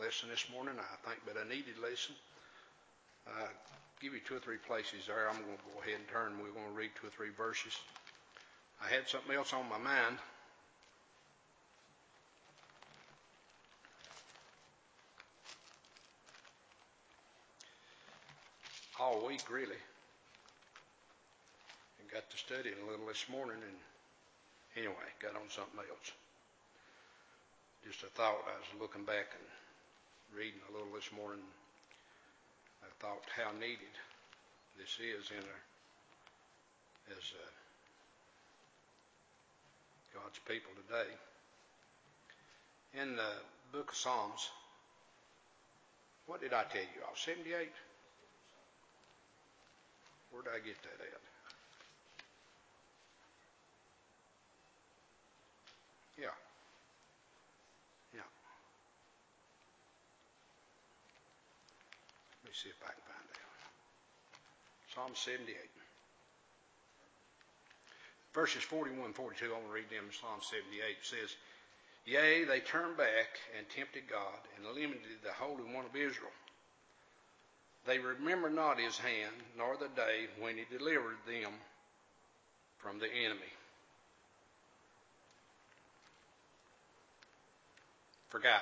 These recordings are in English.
lesson this morning, I think, but a needed lesson. Give you 2 or 3 places there. I'm going to go ahead and turn. We're going to read 2 or 3 verses. I had something else on my mind. All week, really. And got to studying a little this morning, and anyway, got on something else. Just a thought. I was looking back and reading a little this morning. I thought how needed this is as God's people today. In the book of Psalms, what did I tell you? 78? Where did I get that at? Yeah. Let me see if I can find out. Psalm 78. Verses 41 and 42, I'm going to read them in Psalm 78. It says, Yea, they turned back and tempted God and limited the Holy One of Israel. They remembered not his hand, nor the day when he delivered them from the enemy. Forgot.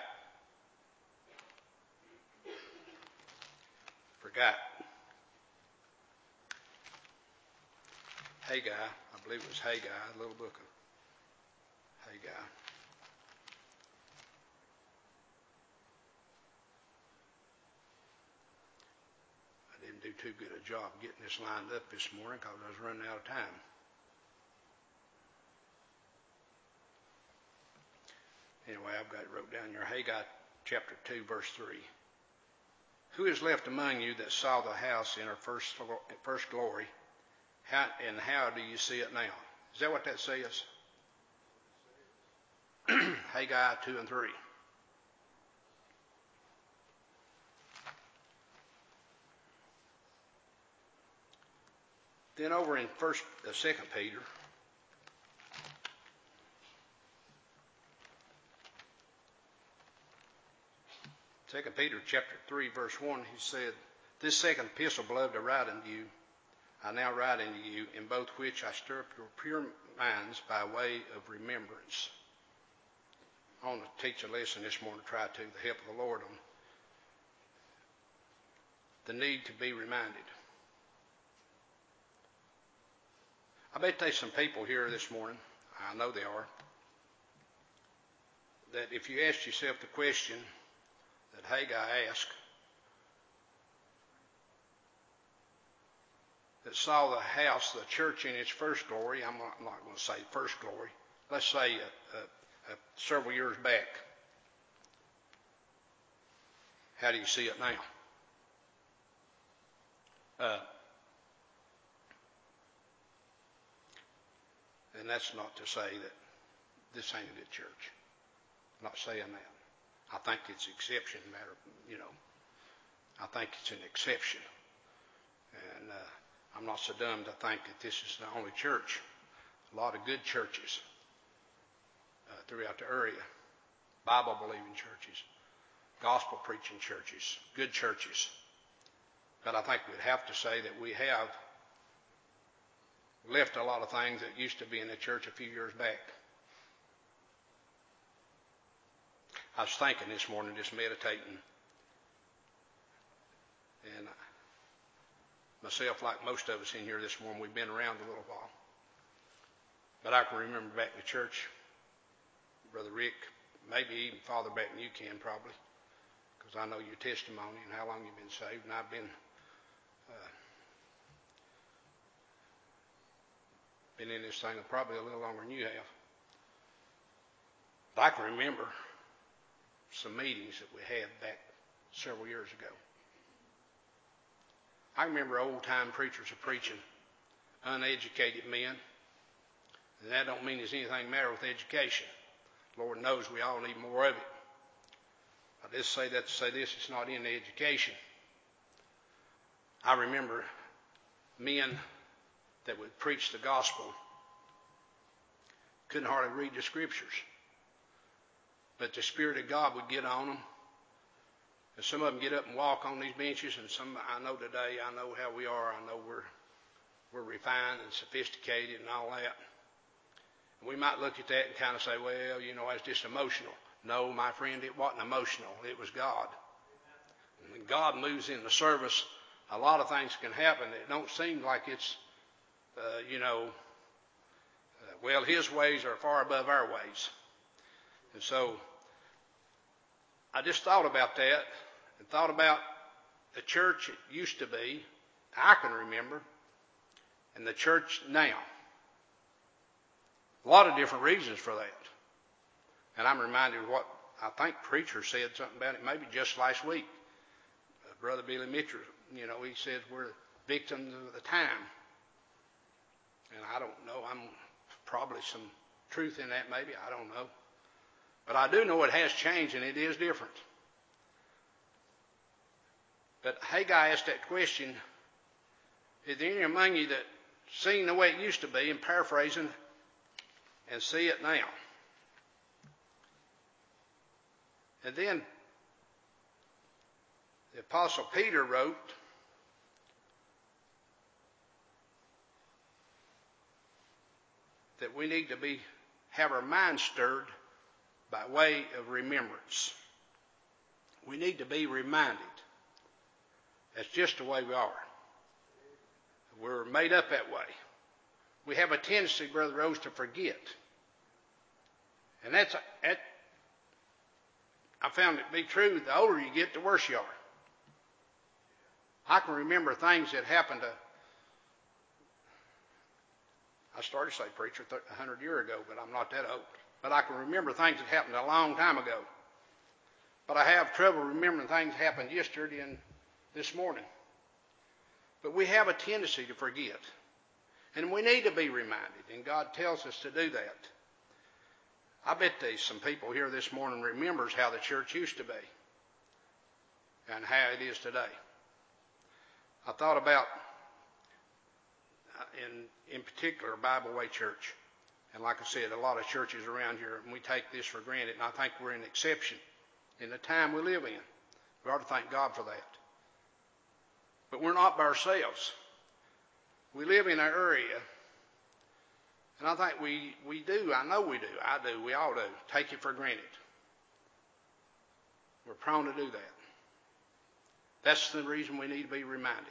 Haggai, I believe it was Haggai, a little book of Haggai. I didn't do too good a job getting this lined up this morning because I was running out of time. Anyway, I've got it wrote down here. Haggai chapter 2, verse 3. Who is left among you that saw the house in her first glory? And how do you see it now? Is that what that says? Haggai 2 and 3. Then over in 2 Peter, Second Peter chapter 3, verse 1, he said, This second epistle, beloved, I write unto you. I now write unto you, in both which I stir up your pure minds by way of remembrance. I want to teach a lesson this morning, try to, with the help of the Lord, on the need to be reminded. I bet there's some people here this morning, I know they are, that if you asked yourself the question that Haggai asked, that saw the house, the church in its first glory, I'm not going to say first glory, let's say several years back. How do you see it now? And that's not to say that this ain't a good church. I'm not saying that. I think it's an exception matter, I think it's an exception. And I'm not so dumb to think that this is the only church. A lot of good churches throughout the area, Bible-believing churches, gospel-preaching churches, good churches. But I think we'd have to say that we have left a lot of things that used to be in the church a few years back. I was thinking this morning, just meditating, and myself, like most of us in here this morning, we've been around a little while. But I can remember back in the church, Brother Rick, maybe even farther back than you can probably, because I know your testimony and how long you've been saved, and I've been in this thing probably a little longer than you have. But I can remember some meetings that we had back several years ago. I remember old-time preachers are preaching, uneducated men, and that don't mean there's anything the matter with education. Lord knows we all need more of it. I just say that to say this, it's not in the education. I remember men that would preach the gospel couldn't hardly read the scriptures, but the Spirit of God would get on them, And some of them get up and walk on these benches, and some I know today, I know how we are. I know we're refined and sophisticated and all that. And we might look at that and kind of say, well, that's just emotional. No, my friend, it wasn't emotional. It was God. And when God moves in the service, a lot of things can happen. It don't seem like it's, well, His ways are far above our ways. And so I just thought about that and thought about the church it used to be, I can remember, and the church now. A lot of different reasons for that. And I'm reminded of what I think preacher said something about it maybe just last week. Brother Billy Mitchell, he says we're victims of the time. And I don't know, I'm probably some truth in that maybe, I don't know. But I do know it has changed and it is different. But Haggai asked that question, is there any among you that seen the way it used to be, and paraphrasing, and see it now? And then the Apostle Peter wrote that we need to have our minds stirred by way of remembrance. We need to be reminded. That's just the way we are. We're made up that way. We have a tendency, Brother Rose, to forget. And I found it to be true. The older you get, the worse you are. I can remember things that happened I started to say preacher 100 years ago, but I'm not that old. But I can remember things that happened a long time ago. But I have trouble remembering things that happened yesterday and this morning. But we have a tendency to forget. And we need to be reminded, and God tells us to do that. I bet there's some people here this morning remembers how the church used to be and how it is today. I thought about, in particular, Bible Way Church. And like I said, a lot of churches around here, and we take this for granted, and I think we're an exception in the time we live in. We ought to thank God for that. But we're not by ourselves. We live in an area, and I think we do, I know we do, I do, we all do, take it for granted. We're prone to do that. That's the reason we need to be reminded.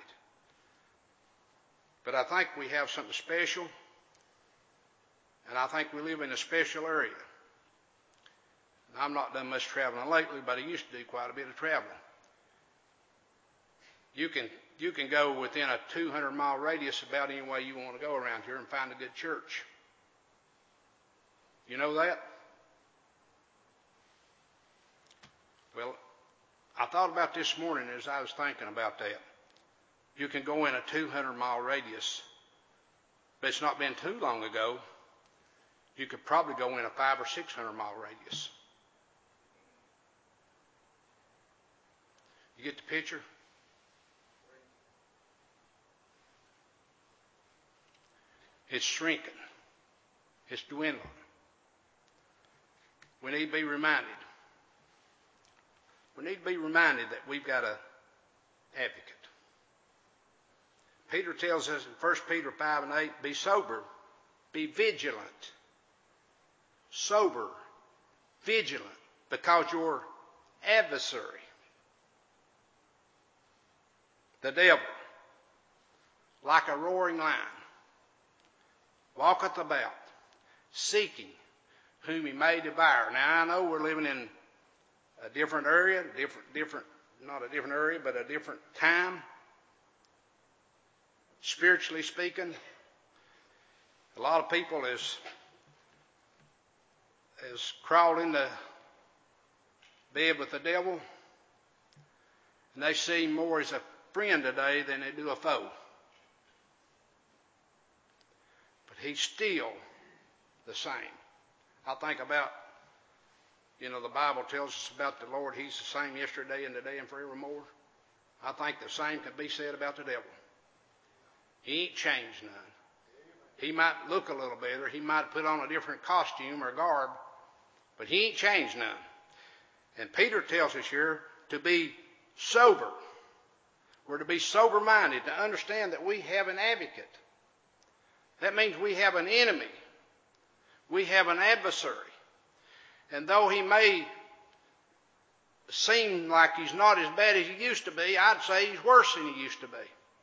But I think we have something special, and I think we live in a special area. And I've not done much traveling lately, but I used to do quite a bit of traveling. You can go within a 200-mile radius about any way you want to go around here and find a good church. You know that? Well, I thought about this morning as I was thinking about that. You can go in a 200-mile radius, but it's not been too long ago. You could probably go in a 500 or 600-mile radius. You get the picture? It's shrinking. It's dwindling. We need to be reminded. We need to be reminded that we've got an advocate. Peter tells us in 1 Peter 5 and 8, be sober, be vigilant. Sober, vigilant, because your adversary, the devil, like a roaring lion, walketh about, seeking whom he may devour. Now, I know we're living in a different area, not a different area, but a different time. Spiritually speaking, a lot of people has crawled into bed with the devil, and they see him more as a friend today than they do a foe. But he's still the same. I think about, the Bible tells us about the Lord, he's the same yesterday and today and forevermore. I think the same could be said about the devil. He ain't changed none. He might look a little better. He might put on a different costume or garb, but he ain't changed none. And Peter tells us here to be sober. We're to be sober-minded, to understand that we have an advocate. That means we have an enemy. We have an adversary. And though he may seem like he's not as bad as he used to be, I'd say he's worse than he used to be.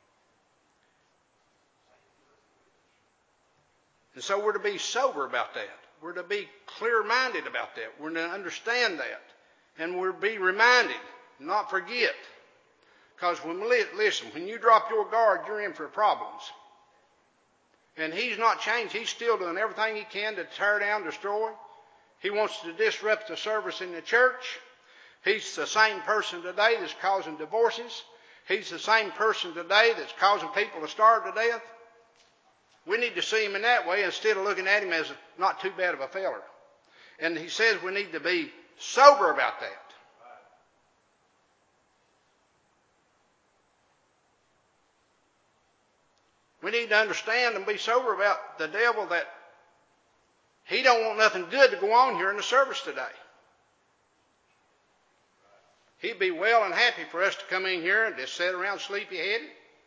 And so we're to be sober about that. We're to be clear-minded about that. We're to understand that. And we're to be reminded, not forget. Because when you drop your guard, you're in for problems. And he's not changed. He's still doing everything he can to tear down, destroy. He wants to disrupt the service in the church. He's the same person today that's causing divorces. He's the same person today that's causing people to starve to death. We need to see him in that way instead of looking at him as not too bad of a feller. And he says we need to be sober about that. We need to understand and be sober about the devil, that he don't want nothing good to go on here in the service today. He'd be well and happy for us to come in here and just sit around sleepy-headed.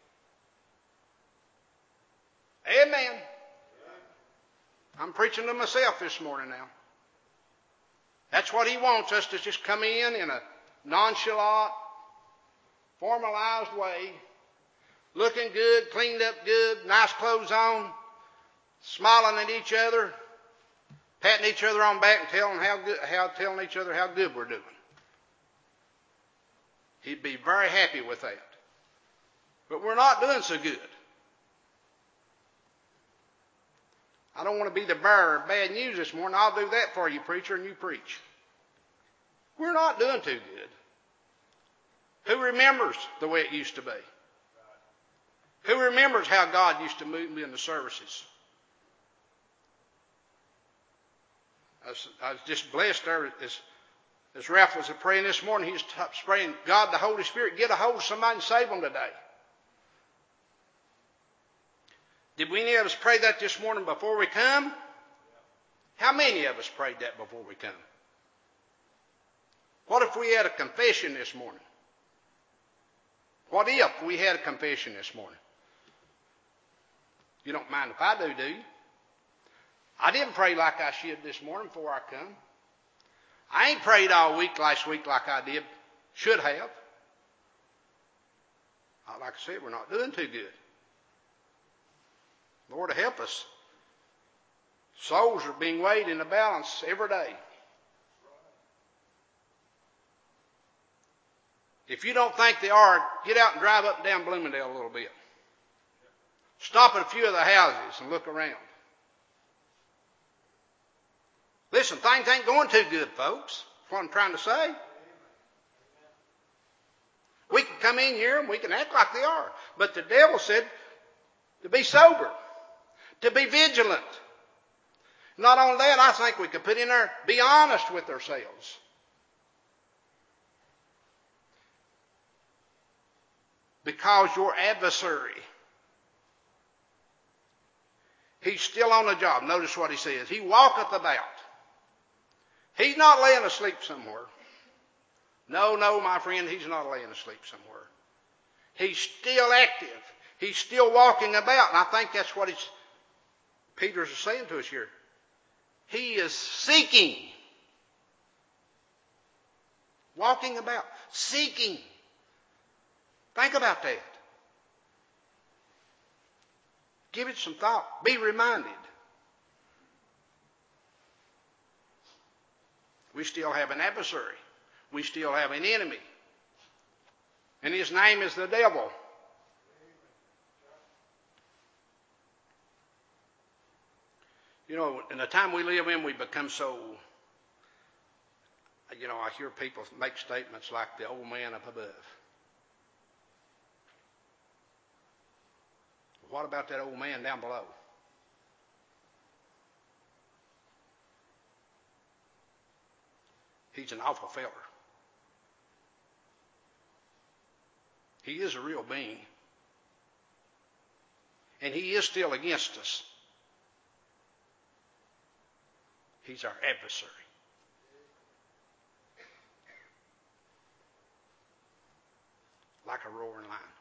Amen. I'm preaching to myself this morning now. That's what he wants, us to just come in a nonchalant, formalized way, looking good, cleaned up good, nice clothes on, smiling at each other, patting each other on the back and telling each other how good we're doing. He'd be very happy with that. But we're not doing so good. I don't want to be the bearer of bad news this morning. I'll do that for you, preacher, and you preach. We're not doing too good. Who remembers the way it used to be? Who remembers how God used to move in the services? I was just blessed there as Ralph was praying this morning. He was praying, God, the Holy Spirit, get a hold of somebody and save them today. Did any of us pray that this morning before we come? How many of us prayed that before we come? What if we had a confession this morning? What if we had a confession this morning? You don't mind if I do you? I didn't pray like I should this morning before I come. I ain't prayed all week last week like I should have. Like I said, we're not doing too good. Lord, help us. Souls are being weighed in the balance every day. If you don't think they are, get out and drive up and down Bloomingdale a little bit. Stop at a few of the houses and look around. Listen, things ain't going too good, folks. That's what I'm trying to say. We can come in here and we can act like they are. But the devil said to be sober, to be vigilant. Not only that, I think we could put in there, be honest with ourselves. Because your adversary, he's still on the job. Notice what he says. He walketh about. He's not laying asleep somewhere. No, my friend, he's not laying asleep somewhere. He's still active. He's still walking about. And I think that's what Peter's saying to us here. He is seeking. Walking about. Seeking. Think about that. Give it some thought. Be reminded. We still have an adversary. We still have an enemy. And his name is the devil. You know, in the time we live in, we become so, I hear people make statements like the old man up above. What about that old man down below? He's an awful feller. He is a real being. And he is still against us. He's our adversary. like a roaring lion.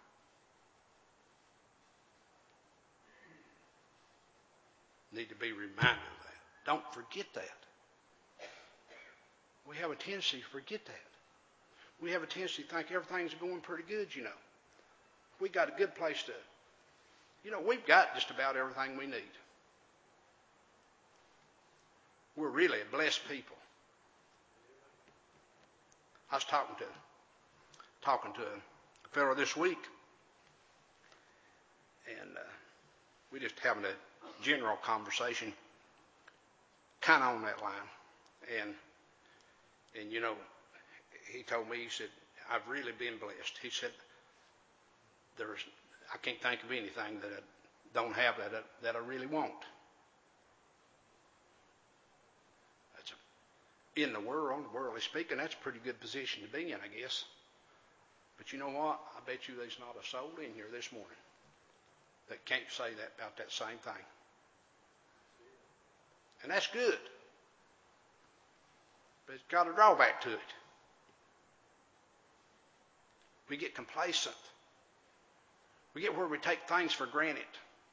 Need to be reminded of that. Don't forget that. We have a tendency to forget that. We have a tendency to think everything's going pretty good, you know. We got a good place to, we've got just about everything we need. We're really a blessed people. I was talking to a fellow this week, and we just having a general conversation, kind of on that line, and he told me, he said, I've really been blessed. He said, I can't think of anything that I don't have that I really want. In the world, worldly speaking, that's a pretty good position to be in, I guess. But you know what? I bet you there's not a soul in here this morning that can't say that about that same thing. And that's good. But it's got a drawback to it. We get complacent. We get where we take things for granted.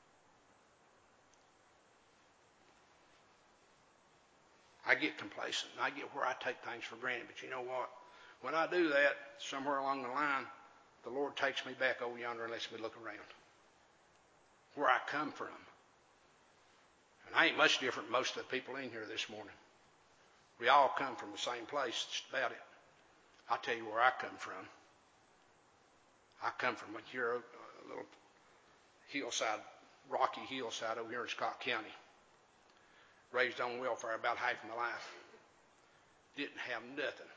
I get complacent. I get where I take things for granted. But you know what? When I do that, somewhere along the line, the Lord takes me back over yonder and lets me look around. Where I come from. And I ain't much different than most of the people in here this morning. We all come from the same place, just about it. I'll tell you where I come from. I come from here, a little hillside, rocky hillside over here in Scott County. Raised on welfare about half of my life. Didn't have nothing.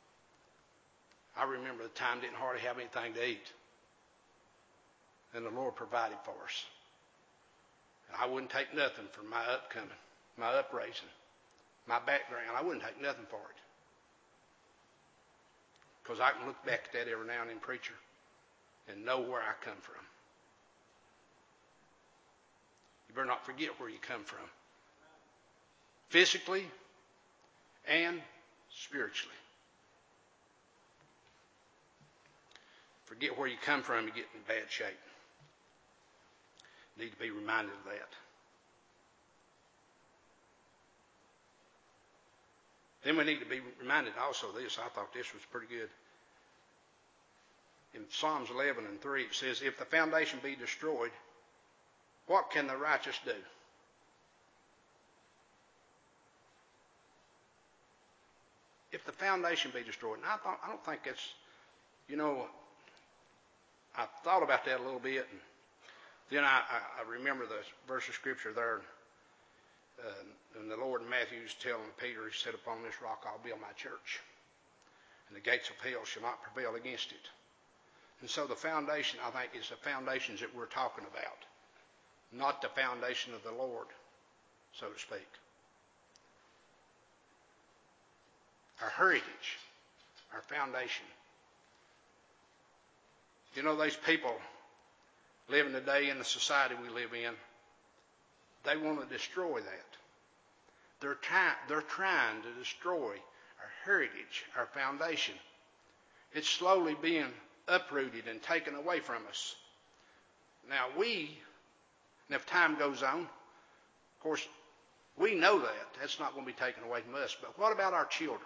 I remember the time didn't hardly have anything to eat. And the Lord provided for us. And I wouldn't take nothing for my upcoming, my upraising, my background. I wouldn't take nothing for it. Because I can look back at that every now and then, preacher, and know where I come from. You better not forget where you come from. Physically and spiritually. Forget where you come from, you get in bad shape. Need to be reminded of that. Then we need to be reminded also of this. I thought this was pretty good. In Psalms 11:3 it says, if the foundation be destroyed, what can the righteous do? If the foundation be destroyed. And I don't think that's, I thought about that a little bit. And then I remember the verse of Scripture there. And the Lord in Matthew is telling Peter, he said, upon this rock I'll build my church. And the gates of hell shall not prevail against it. And so the foundation, I think, is the foundations that we're talking about. Not the foundation of the Lord, so to speak. Our heritage, our foundation. These people living today in the society we live in, they want to destroy that. They're trying to destroy our heritage, our foundation. It's slowly being uprooted and taken away from us. Now if time goes on, of course, we know that. That's not going to be taken away from us. But what about our children?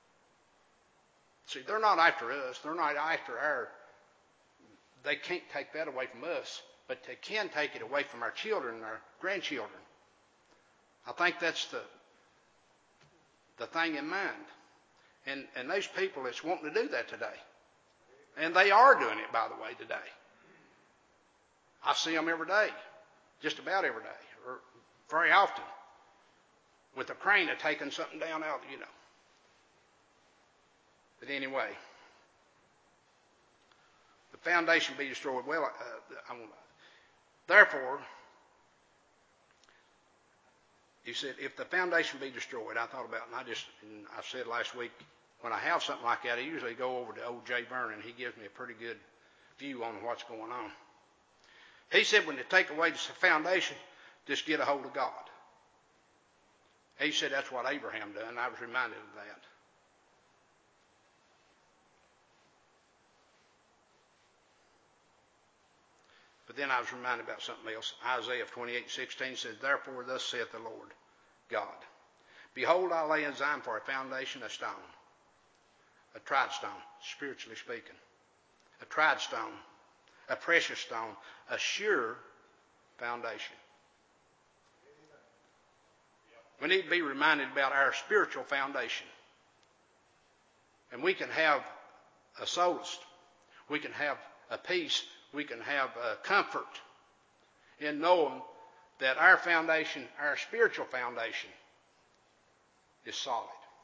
See, they're not after us. They're not after they can't take that away from us, but they can take it away from our children and our grandchildren. I think that's the thing in mind. And those people that's wanting to do that today. And they are doing it, by the way, today. I see them every day, just about every day, or very often, with a crane taking something down out, But anyway, the foundation be destroyed. Well, therefore, he said, if the foundation be destroyed, I thought about it, and I said last week, when I have something like that, I usually go over to old Jay Vernon. He gives me a pretty good view on what's going on. He said, when they take away the foundation, just get a hold of God. He said that's what Abraham done, and I was reminded of that. then I was reminded about something else. Isaiah 28:16 says, "Therefore thus saith the Lord God, behold, I lay in Zion for a foundation, a stone, a tried stone, spiritually speaking, a tried stone, a precious stone, a sure foundation." We need to be reminded about our spiritual foundation. And we can have a solace. We can have a peace. We can have a comfort in knowing that our foundation, our spiritual foundation, is solid.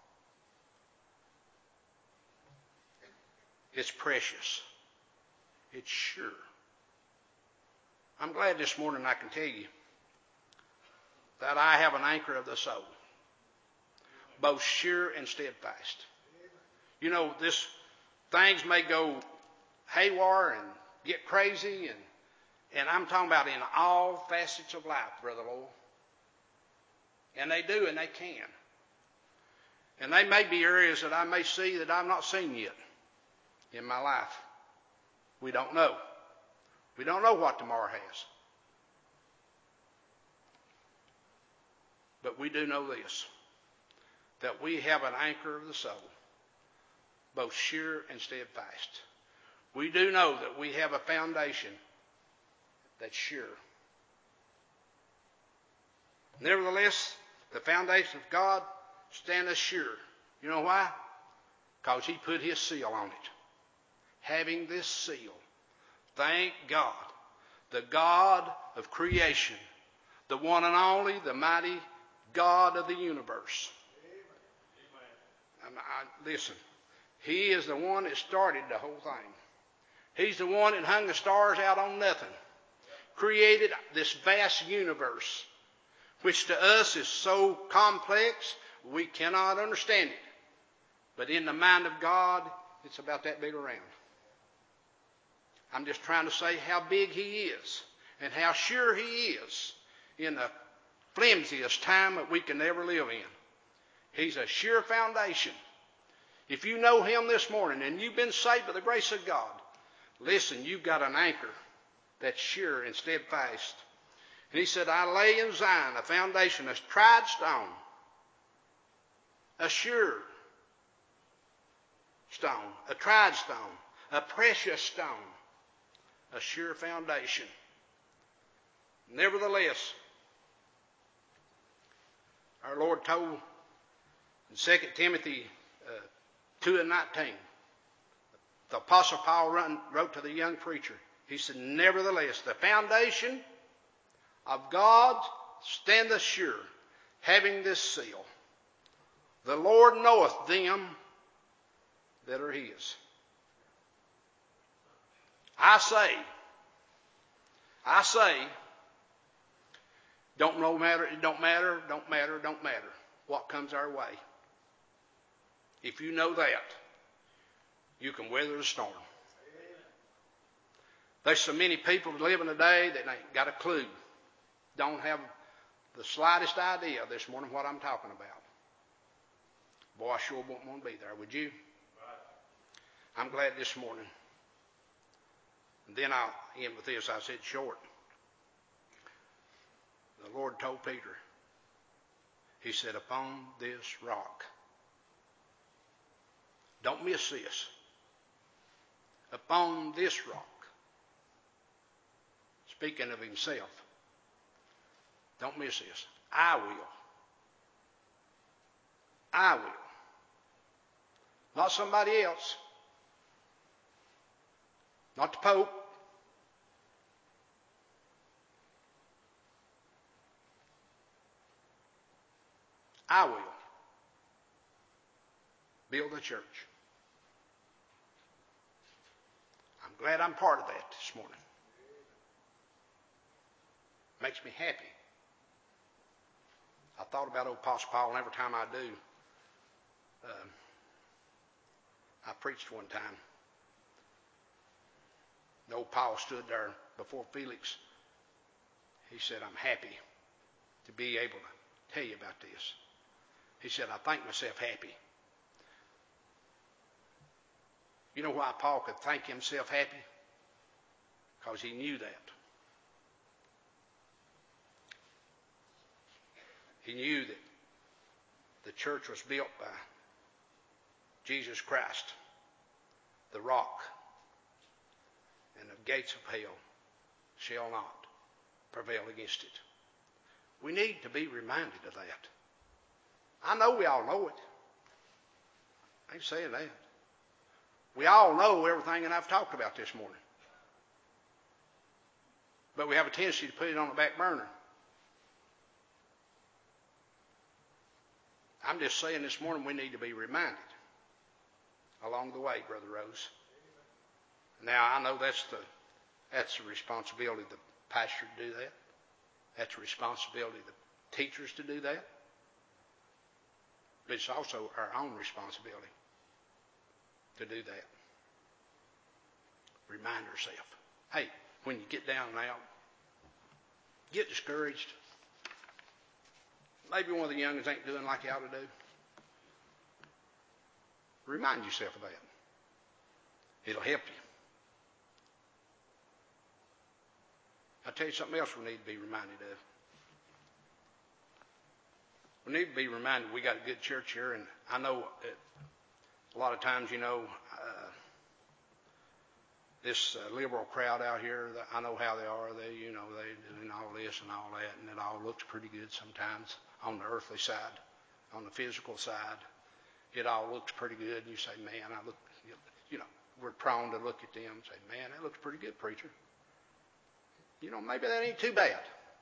It's precious. It's sure. I'm glad this morning I can tell you that I have an anchor of the soul, both sure and steadfast. You know, things may go haywire and get crazy, and I'm talking about in all facets of life, Brother Lowell. And they do, and they can. And they may be areas that I may see that I've not seen yet in my life. We don't know. We don't know what tomorrow has. But we do know this, that we have an anchor of the soul, both sure and steadfast. We do know that we have a foundation that's sure. Nevertheless, the foundation of God standeth sure. You know why? Because He put His seal on it. Having this seal, thank God, the God of creation, the one and only, the mighty God of the universe. Listen, He is the one that started the whole thing. He's the one that hung the stars out on nothing. Created this vast universe, which to us is so complex we cannot understand it. But in the mind of God, it's about that big around. I'm just trying to say how big He is and how sure He is in the flimsiest time that we can ever live in. He's a sure foundation. If you know Him this morning and you've been saved by the grace of God, listen, you've got an anchor that's sure and steadfast. And He said, I lay in Zion a foundation, a tried stone, a sure stone, a tried stone, a precious stone, a sure foundation. Nevertheless, our Lord told in 2 Timothy 2:19, the Apostle Paul wrote to the young preacher, he said, nevertheless, the foundation of God standeth sure, having this seal. The Lord knoweth them that are His. I say, don't matter what comes our way. If you know that, you can weather the storm. There's so many people living today that ain't got a clue, don't have the slightest idea this morning what I'm talking about. Boy, I sure wouldn't want to be there, would you? I'm glad this morning. And then I'll end with this. I said short. The Lord told Peter, He said, upon this rock. Don't miss this. Upon this rock. Speaking of Himself. Don't miss this. I will. I will. Not somebody else. Not the Pope. I will build a church. I'm glad I'm part of that this morning. Makes me happy. I thought about old Apostle Paul, and every time I do, I preached one time. And old Paul stood there before Felix. He said, I'm happy to be able to tell you about this. He said, I think myself happy. You know why Paul could think himself happy? Because he knew that. He knew that the church was built by Jesus Christ, the rock, and the gates of hell shall not prevail against it. We need to be reminded of that. I know we all know it. I ain't saying that. We all know everything that I've talked about this morning. But we have a tendency to put it on the back burner. I'm just saying this morning we need to be reminded along the way, Brother Rose. Now, I know that's the responsibility of the pastor to do that. That's the responsibility of the teachers to do that. But it's also our own responsibility to do that. Remind ourselves. Hey, when you get down and out, get discouraged. Maybe one of the youngins ain't doing like you ought to do. Remind yourself of that. It'll help you. I'll tell you something else we need to be reminded of. We need to be reminded we got a good church here, and I know a lot of times, this liberal crowd out here, I know how they are. They doing all this and all that, and it all looks pretty good sometimes on the earthly side, on the physical side. It all looks pretty good, and you say, man, we're prone to look at them and say, man, that looks pretty good, preacher. Maybe that ain't too bad.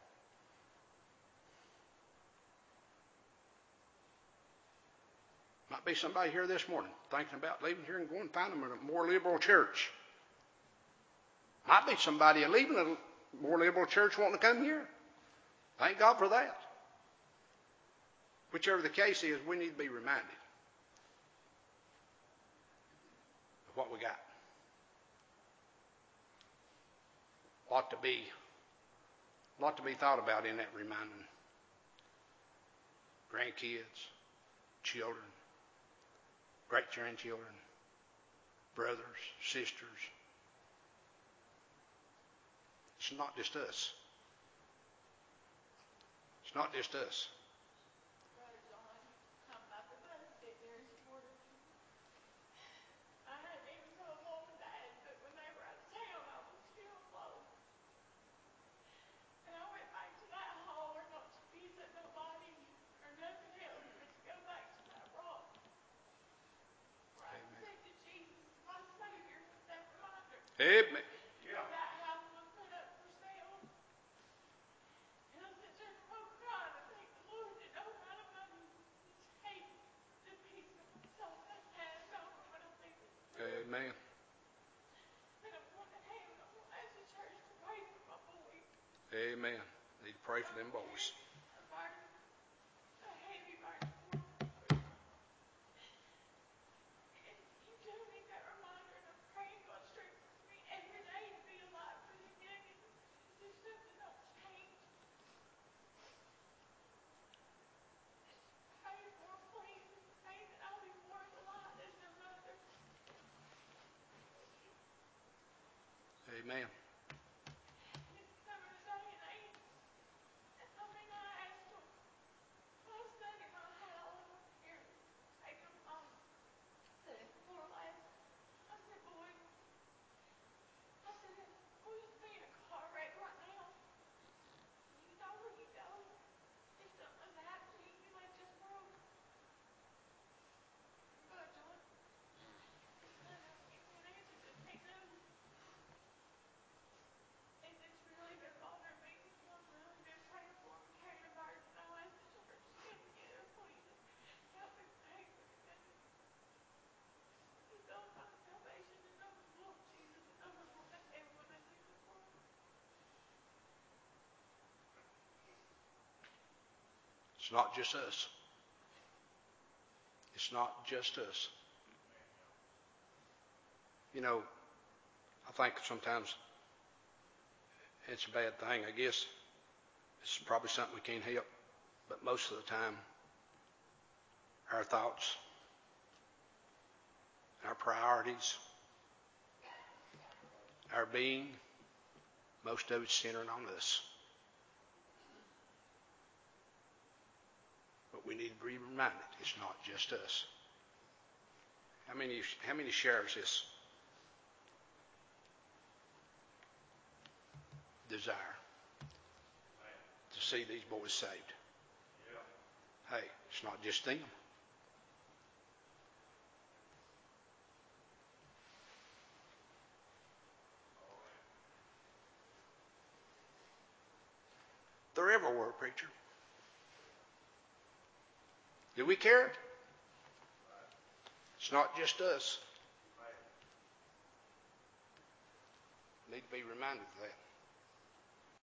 Might be somebody here this morning thinking about leaving here and going and finding a more liberal church. Might be somebody leaving a more liberal church wanting to come here. Thank God for that. Whichever the case is, we need to be reminded of what we got. A lot to be thought about in that reminding. Grandkids, children, great-grandchildren, brothers, sisters. It's not just us. It's not just us. Brother John, I'm about to sit there this morning. I hadn't even told Mom and Dad, but when they were out of town, I was feeling low. And I went back to that holler, not to visit nobody or nothing else, but to go back to that rock where I accepted Jesus as my Savior with that reminder. Amen. That house was put up for sale. And I sit there and I'm crying and thank the Lord that no amount of money can take the peace of my soul that I had at home when I think of the Lord. Amen. And I'm going to heaven. I'm going to ask the church to pray for my boys. Amen. Need to pray for them boys. A heavy burden for them. And you do need that reminder, and I'm praying God strengthens me every day to be alive for them youngins. Because if something don't change, pray for them, please, and pray that I'll be more of a light as their mother. Amen. It's coming a day and age. I asked them. Last Sunday, when I had all of them here, taking them home, sitting at the floor laughing, I said, boys, if we was to be in a car wreck right now, you know where you go if something was to happen to you and you left this world? Brother John, his son never gave me an answer, just can't do it. And it's really been bothering me because I've really been praying for him and carrying a burden. And I'll ask the church to come together, please, and help me pray for them youngins. Because they'll find salvation and know the Lord Jesus and know they're going to heaven when they leave this world. It's not just us. It's not just us. I think sometimes it's a bad thing. I guess it's probably something we can't help. But most of the time, our thoughts, our priorities, our being, most of it's centered on us. But we need to be reminded it's not just us. How many shares this desire to see these boys saved? Hey, it's not just them. They're everywhere, preacher. Do we care? It's not just us. Need to be reminded of that.